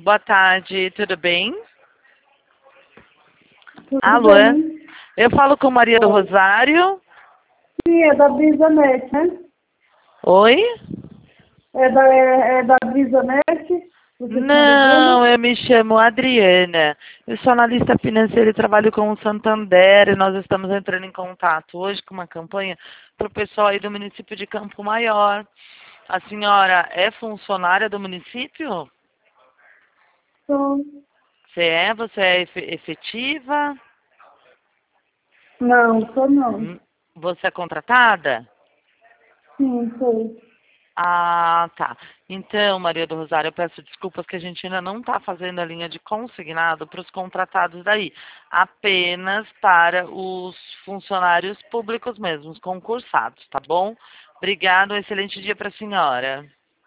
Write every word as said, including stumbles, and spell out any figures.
Boa tarde, tudo bem? Tudo Alô? bem? Eu falo com Maria do Rosário. Sim, é da Brisanet, né? Oi? É da, é, é da Brisanet? Vocês estão Não, ligando? eu me chamo Adriana. Eu sou analista financeira e trabalho com o Santander e nós estamos entrando em contato hoje com uma campanha para o pessoal aí do município de Campo Maior. A senhora é funcionária do município? Sou. Você é? Você é efe- efetiva? Não, sou não. Hum, Você é contratada? Sim, sou. Ah, tá. Então, Maria do Rosário, eu peço desculpas que a gente ainda não está fazendo a linha de consignado para os contratados daí, apenas para os funcionários públicos mesmos, concursados, tá bom? Obrigada, um excelente dia para a senhora.